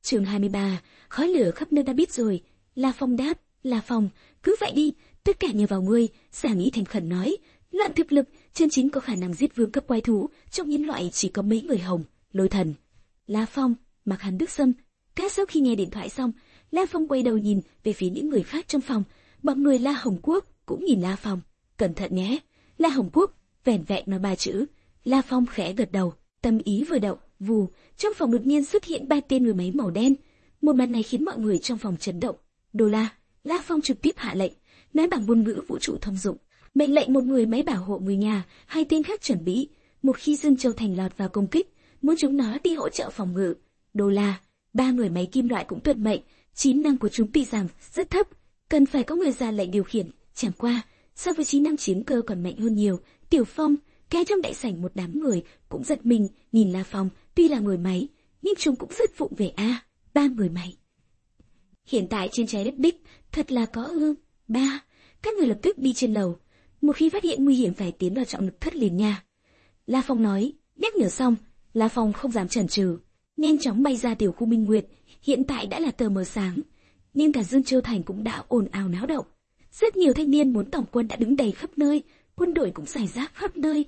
Chương 23, khói lửa khắp nơi đã biết rồi. La Phong đáp, La Phong, cứ vậy đi, tất cả nhờ vào ngươi. Giả Nghĩ thành khẩn nói, luận thực lực, chân chính có khả năng giết vương cấp quái thú, trong nhân loại chỉ có mấy người Hồng, Lôi Thần, La Phong, Mạc Hàn Đức Sâm. Cả sau khi nghe điện thoại xong, La Phong quay đầu nhìn về phía những người khác trong phòng. Bọn người La Hồng Quốc cũng nhìn La Phong. Cẩn thận nhé. La Hồng Quốc vẻn vẹn nói 3 chữ. La Phong khẽ gật đầu, tâm ý vừa động, vù, trong phòng đột nhiên xuất hiện 3 tên người máy màu đen. Một màn này khiến mọi người trong phòng chấn động. Đô La, La Phong trực tiếp hạ lệnh, nói bằng ngôn ngữ vũ trụ thông dụng, mệnh lệnh một người máy bảo hộ người nhà, 2 tên khác chuẩn bị, một khi Dương Châu Thành lọt vào công kích, muốn chúng nó đi hỗ trợ phòng ngự. Đô La, 3 người máy kim loại cũng tuân mệnh, trí năng của chúng tuy rằng rất thấp, cần phải có người ra lệnh điều khiển. Chẳng qua, so với trí năng chiến cơ còn mạnh hơn nhiều. Tiểu Phong, cái trong đại sảnh một đám người cũng giật mình, nhìn La Phong, tuy là người máy, nhưng chúng cũng rất vụng về a. 3 người máy. Hiện tại trên trái đất đích, thật là có ư? 3. Các người lập tức đi trên lầu. Một khi phát hiện nguy hiểm phải tiến vào trọng lực thất liền nha. La Phong nói, nhắc nhở xong, La Phong không dám chần chừ, nhanh chóng bay ra tiểu khu Minh Nguyệt. Hiện tại đã là tờ mờ sáng, nhưng cả Dương Châu Thành cũng đã ồn ào náo động. Rất nhiều thanh niên muốn tổng quân đã đứng đầy khắp nơi, quân đội cũng rải rác khắp nơi.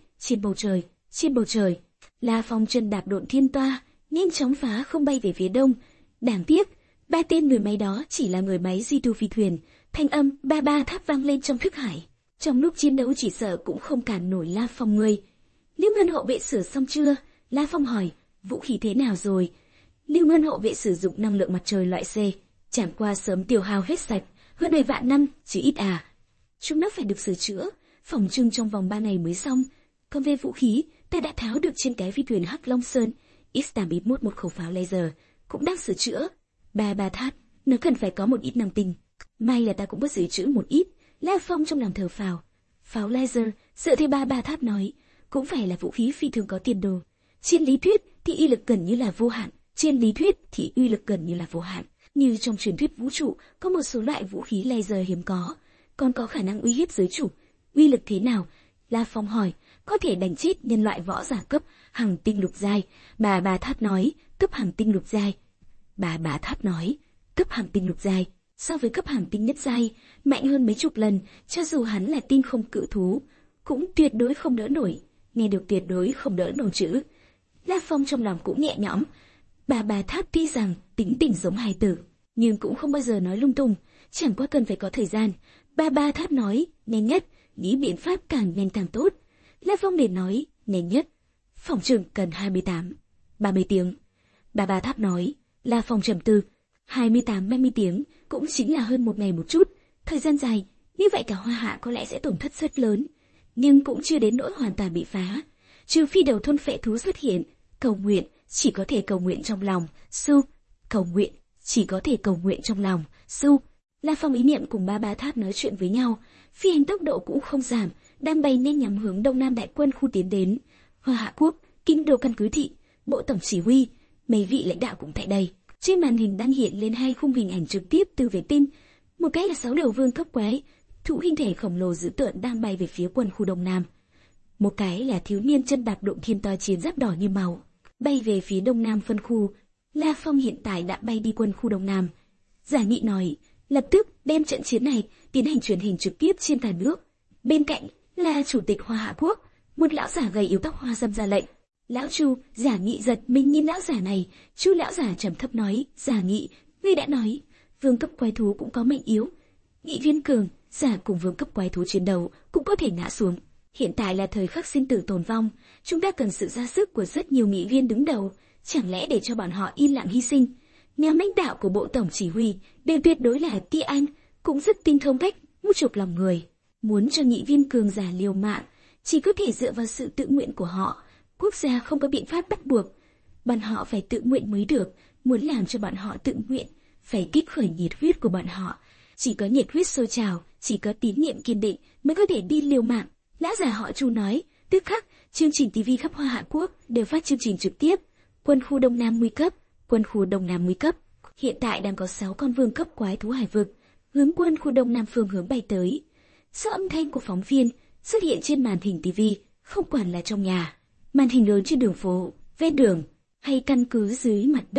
Trên bầu trời, La Phong chân đạp độn thiên toa, nhanh chóng phá không bay về phía đông. Đáng tiếc, 3 tên người máy đó chỉ là người máy di tu phi thuyền. Thanh âm ba ba tháp vang lên trong thức hải. Trong lúc chiến đấu chỉ sợ cũng không cản nổi La Phong người. Lưu Ngân hộ vệ sửa xong chưa? La Phong hỏi. Vũ khí thế nào rồi? Lưu Ngân hộ vệ sử dụng năng lượng mặt trời loại C, chẳng qua sớm tiêu hao hết sạch, hơn 10 vạn năm, chứ ít à. Chúng nó phải được sửa chữa, phòng trưng trong vòng 3 ngày mới xong. Còn về vũ khí, ta đã tháo được trên cái phi thuyền Hắc Long Sơn, X-81 một khẩu pháo laser, cũng đang sửa chữa. Ba tháp, nó cần phải có một ít năng tinh. May là ta cũng bớt dự trữ một ít. La Phong trong lòng thở phào. Pháo laser, dựa theo ba tháp nói, cũng phải là vũ khí phi thường có tiền đồ. Trên lý thuyết thì uy lực gần như là vô hạn. Như trong truyền thuyết vũ trụ, có một số loại vũ khí laser hiếm có, còn có khả năng uy hiếp giới chủ. Uy lực thế nào? La Phong hỏi. Có thể đánh chết nhân loại võ giả cấp hàng tinh lục giai. Bà tháp nói, cấp hàng tinh lục giai. Bà tháp nói, cấp hàng tinh lục giai, so với cấp hàng tinh nhất giai, mạnh hơn mấy chục lần, cho dù hắn là tinh không cự thú, cũng tuyệt đối không đỡ nổi. Nghe được tuyệt đối không đỡ nổi chữ, La Phong trong lòng cũng nhẹ nhõm. Bà tháp tuy rằng tính tình giống hài tử, nhưng cũng không bao giờ nói lung tung, chẳng qua cần phải có thời gian. Ba tháp nói, nhanh nhất, nghĩ biện pháp càng nhanh càng tốt. La Phong liền nói, nhanh nhất, phòng trường cần 30 tiếng. Ba tháp nói. La Phong trầm tư, 28-30 tiếng, cũng chính là hơn 1 ngày một chút, thời gian dài, như vậy cả Hoa Hạ có lẽ sẽ tổn thất rất lớn, nhưng cũng chưa đến nỗi hoàn toàn bị phá. Trừ phi đầu thôn phệ thú xuất hiện, cầu nguyện, chỉ có thể cầu nguyện trong lòng, La Phong ý niệm cùng ba tháp nói chuyện với nhau, phi hành tốc độ cũng không giảm, đang bay nên nhắm hướng đông nam đại quân khu tiến đến. Hoa Hạ Quốc, kinh đô căn cứ thị, bộ tổng chỉ huy, mấy vị lãnh đạo cũng tại đây. Trên màn hình đang hiện lên 2 khung hình ảnh trực tiếp từ vệ tinh. Một cái là 6 đầu vương cấp quái, thú hình thể khổng lồ dữ tợn đang bay về phía quân khu đông nam. Một cái là thiếu niên chân đạp độn thiên toa chiến giáp đỏ như máu, bay về phía đông nam phân khu. La Phong hiện tại đã bay đi quân khu đông nam. Giả Nghị nói, lập tức đem trận chiến này tiến hành truyền hình trực tiếp trên cả nước. Bên cạnh là chủ tịch Hoa Hạ Quốc, một lão giả gầy yếu tóc hoa râm ra lệnh. Lão Chu. Giả Nghị giật mình nhìn lão giả này. Chu lão giả trầm thấp nói, Giả Nghị, ngươi đã nói, vương cấp quái thú cũng có mệnh yếu. Nghị viên cường, giả cùng vương cấp quái thú chiến đấu cũng có thể ngã xuống. Hiện tại là thời khắc sinh tử tồn vong, chúng ta cần sự ra sức của rất nhiều nghị viên đứng đầu. Chẳng lẽ để cho bọn họ yên lặng hy sinh? Nhóm lãnh đạo của bộ tổng chỉ huy đều tuyệt đối là tia anh, cũng rất tinh thông cách mút chụp lòng người. Muốn cho nghị viên cường giả liều mạng, chỉ có thể dựa vào sự tự nguyện của họ. Quốc gia không có biện pháp bắt buộc, bọn họ phải tự nguyện mới được. Muốn làm cho bọn họ tự nguyện, phải kích khởi nhiệt huyết của bọn họ. Chỉ có nhiệt huyết sôi trào, chỉ có tín nhiệm kiên định mới có thể đi liều mạng. Lão già họ Chu nói. Tức khắc, chương trình TV khắp Hoa Hạ Quốc đều phát chương trình trực tiếp. Quân khu Đông Nam nguy cấp. Hiện tại đang có 6 con vương cấp quái thú hải vực hướng quân khu Đông Nam phương hướng bay tới. Sau âm thanh của phóng viên xuất hiện trên màn hình TV, không quản là trong nhà, màn hình lớn trên đường phố, ven đường hay căn cứ dưới mặt đất,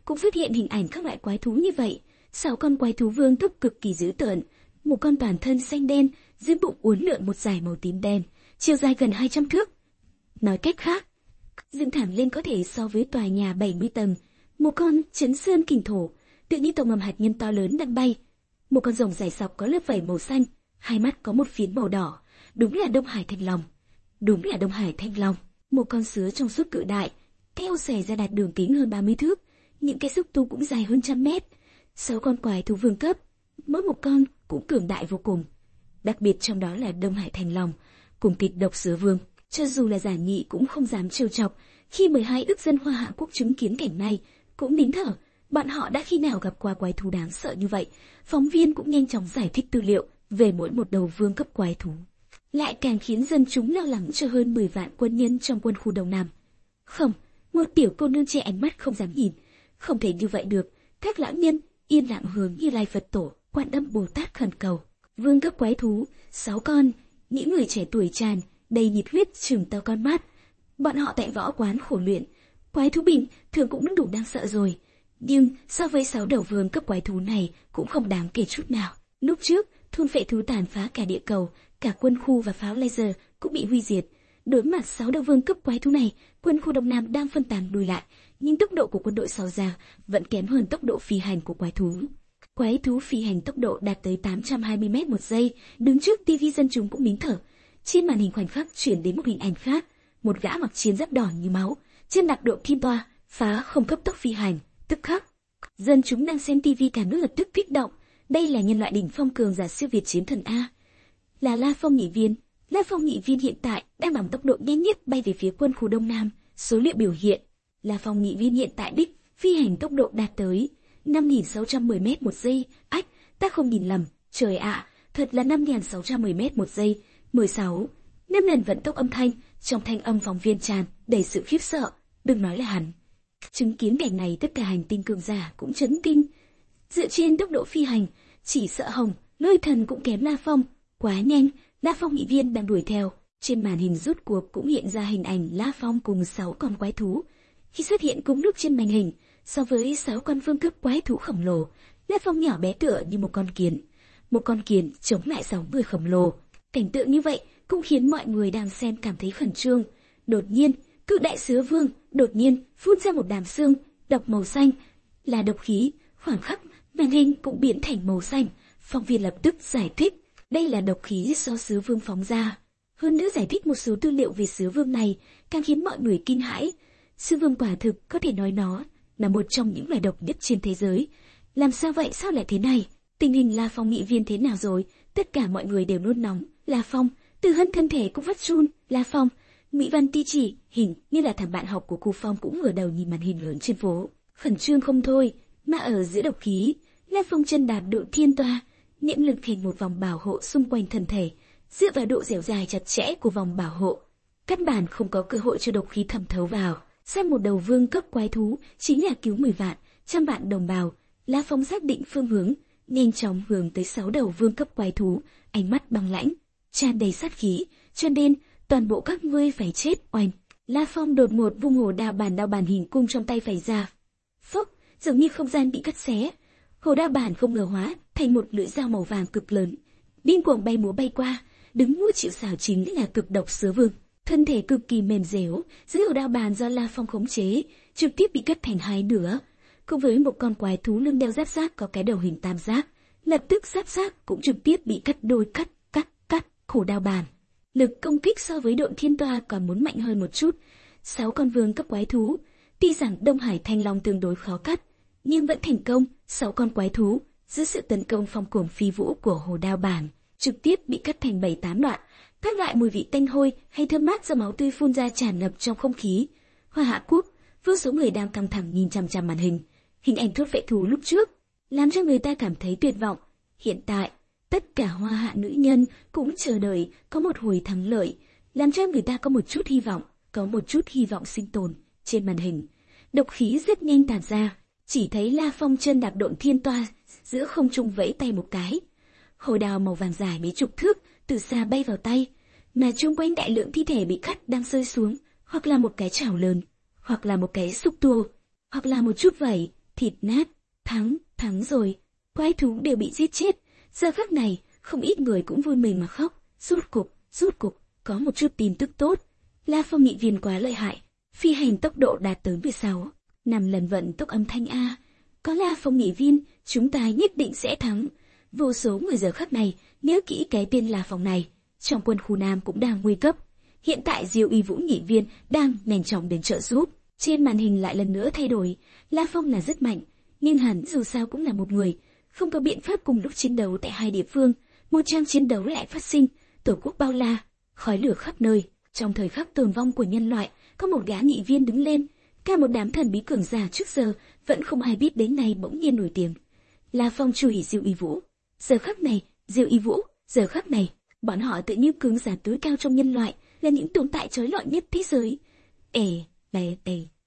cũng xuất hiện hình ảnh các loại quái thú như vậy. 6 con quái thú vương cấp cực kỳ dữ tợn, một con toàn thân xanh đen, dưới bụng uốn lượn một dải màu tím đen, chiều dài gần 200 thước. Nói cách khác, dựng thẳng lên có thể so với tòa nhà 70 tầng. Một con chấn sơn kình thổ, tự như tàu ngầm hạt nhân to lớn đang bay. Một con rồng dài sọc có lớp vảy màu xanh, hai mắt có một phiến màu đỏ. Đúng là Đông Hải Thanh Long. Đúng là Đông Hải Thanh Long. Một con sứa trong suốt cự đại, theo xẻ ra đạt đường kính hơn 30 thước, những cái xúc tu cũng dài hơn 100 mét. 6 con quái thú vương cấp, mỗi một con cũng cường đại vô cùng. Đặc biệt trong đó là Đông Hải Thanh Long cùng kịch độc sứa vương. Cho dù là giả nhị cũng không dám trêu chọc. Khi 12 ức dân Hoa Hạ Quốc chứng kiến cảnh này, cũng nín thở. Bọn họ đã khi nào gặp qua quái thú đáng sợ như vậy? Phóng viên cũng nhanh chóng giải thích tư liệu về mỗi một đầu vương cấp quái thú, lại càng khiến dân chúng lo lắng cho hơn 10 vạn quân nhân trong quân khu Đông Nam. Không, một tiểu cô nương che ánh mắt không dám nhìn. Không thể như vậy được. Các lão nhân yên lặng hướng Như Lai Phật Tổ, Quan Âm Bồ Tát khẩn cầu. Vương cấp quái thú, 6 con, những người trẻ tuổi tràn đầy nhiệt huyết trừng to con mắt. Bọn họ tại võ quán khổ luyện, quái thú bình thường cũng đủ đáng sợ rồi, nhưng so với 6 đầu vương cấp quái thú này cũng không đáng kể chút nào. Lúc trước, thôn phệ thú tàn phá cả địa cầu, cả quân khu và pháo laser cũng bị hủy diệt. Đối mặt 6 đầu vương cấp quái thú này, quân khu Đông Nam đang phân tán lùi lại, nhưng tốc độ của quân đội Sáu Giang vẫn kém hơn tốc độ phi hành của quái thú. Quái thú phi hành tốc độ đạt tới 820 m một giây, đứng trước tivi dân chúng cũng nín thở. Trên màn hình khoảnh khắc chuyển đến một hình ảnh khác, một gã mặc chiến giáp đỏ như máu, trên đặc độ kim toa, phá không cấp tốc phi hành. Tức khắc, dân chúng đang xem tivi cả nước lập tức kích động. Đây là nhân loại đỉnh phong cường giả siêu việt chiến thần A, là La Phong Nhị Viên. La Phong Nhị Viên hiện tại đang bằng tốc độ nhanh nhất bay về phía quân khu Đông Nam. Số liệu biểu hiện, La Phong Nhị Viên hiện tại đích phi hành tốc độ đạt tới 5.610 m một giây. Ách, ta không nhìn lầm, trời ạ, thật là 5.610 m một giây. 16, 5 lần vận tốc âm thanh, trong thanh âm phóng viên tràn đầy sự khiếp sợ. Đừng nói là hắn. Chứng kiến cảnh này, tất cả hành tinh cường giả cũng chấn kinh. Dựa trên tốc độ phi hành, chỉ sợ Hồng, Lôi Thần cũng kém La Phong. Quá nhanh, La Phong Nhị Viên đang đuổi theo. Trên màn hình rút cuộc cũng hiện ra hình ảnh La Phong cùng 6 con quái thú. Khi xuất hiện cùng lúc trên màn hình, so với 6 con vương cấp quái thú khổng lồ, La Phong nhỏ bé tựa như một con kiến. Một con kiến chống lại 6 người khổng lồ. Cảnh tượng như vậy cũng khiến mọi người đang xem cảm thấy khẩn trương. Đột nhiên, cự đại sứa vương đột nhiên phun ra một đám xương độc màu xanh, là độc khí. Khoảng khắc, màn hình cũng biến thành màu xanh. Phóng viên lập tức giải thích, đây là độc khí do sứa vương phóng ra. Hơn nữa giải thích một số tư liệu về sứa vương này, càng khiến mọi người kinh hãi. Sứa vương quả thực có thể nói nó là một trong những loài độc nhất trên thế giới. Làm sao vậy, sao lại thế này? Tình hình La Phong Nhị Viên thế nào rồi? Tất cả mọi người đều nôn nóng. La Phong, Từ Hân thân thể cũng phát run. La Phong, Mỹ Văn Ti Chỉ, hình như là thằng bạn học của cô Phong cũng ngửa đầu nhìn màn hình lớn trên phố, khẩn trương không thôi. Mà ở giữa độc khí, La Phong chân đạp độ thiên toa, niệm lực hình một vòng bảo hộ xung quanh thân thể, dựa vào độ dẻo dài chặt chẽ của vòng bảo hộ, căn bản không có cơ hội cho độc khí thẩm thấu vào. Xem một đầu vương cấp quái thú chính là cứu 10 vạn, trăm vạn đồng bào. La Phong xác định phương hướng, nhanh chóng hướng tới 6 đầu vương cấp quái thú, ánh mắt băng lãnh, tràn đầy sát khí, cho nên toàn bộ các ngươi phải chết. Oanh! La Phong đột ngột vung hồ đao bàn hình cung trong tay phải ra. Phốc! Giống như không gian bị cắt xé. Hồ đao bàn không ngờ hóa thành một lưỡi dao màu vàng cực lớn, điên cuồng bay múa bay qua. Đứng mũi chịu sào chính là cực độc sứa vương, thân thể cực kỳ mềm dẻo, dưới hồ đao bàn do La Phong khống chế, trực tiếp bị cắt thành hai nửa. Cùng với một con quái thú lưng đeo giáp xác có cái đầu hình tam giác, lập tức giáp xác cũng trực tiếp bị cắt đôi. Cắt. Hồ đao bàn, lực công kích so với đội thiên toa còn muốn mạnh hơn một chút. 6 con vương cấp quái thú, tuy rằng Đông Hải Thanh Long tương đối khó cắt, nhưng vẫn thành công. 6 con quái thú dưới sự tấn công phong cuồng phi vũ của hồ đao bàn, trực tiếp bị cắt thành 7-8 đoạn. Các loại mùi vị tanh hôi hay thơm mát do máu tươi phun ra tràn ngập trong không khí. Hoa Hạ Quốc, vô số người đang căng thẳng nhìn chằm chằm màn hình. Hình ảnh thốt vệ thú lúc trước làm cho người ta cảm thấy tuyệt vọng. Hiện tại, tất cả Hoa Hạ nữ nhân cũng chờ đợi có một hồi thắng lợi, làm cho người ta có một chút hy vọng sinh tồn. Trên màn hình, độc khí rất nhanh tản ra, chỉ thấy La Phong chân đạp độn thiên toa, giữa không trung vẫy tay một cái. Hồ đao màu vàng dài mấy chục thước từ xa bay vào tay, mà chung quanh đại lượng thi thể bị cắt đang rơi xuống, hoặc là một cái chảo lớn, hoặc là một cái xúc tua, hoặc là một chút vảy, thịt nát, thắng rồi, quái thú đều bị giết chết. Giờ khắc này, không ít người cũng vui mình mà khóc. Rút cục, có một chút tin tức tốt. La Phong nghị viên quá lợi hại, phi hành tốc độ đạt tới 16, 5 lần vận tốc âm thanh A. Có La Phong nghị viên, chúng ta nhất định sẽ thắng. Vô số người giờ khắc này nhớ kỹ cái tên La Phong này. Trong quân khu Nam cũng đang nguy cấp. Hiện tại Diêu Y Vũ nghị viên đang nhanh chóng đến trợ giúp. Trên màn hình lại lần nữa thay đổi. La Phong là rất mạnh, nhưng hắn dù sao cũng là một người, không có biện pháp cùng lúc chiến đấu tại hai địa phương. Một trang chiến đấu lại phát sinh, tổ quốc bao la, khói lửa khắp nơi. Trong thời khắc tồn vong của nhân loại, có một gã nghị viên đứng lên. Cả một đám thần bí cường giả trước giờ vẫn không ai biết đến này bỗng nhiên nổi tiếng. La Phong truy hủy Diêu Y Vũ. Giờ khắc này, bọn họ tự như cường giả tối cao trong nhân loại, là những tồn tại chói lọi nhất thế giới.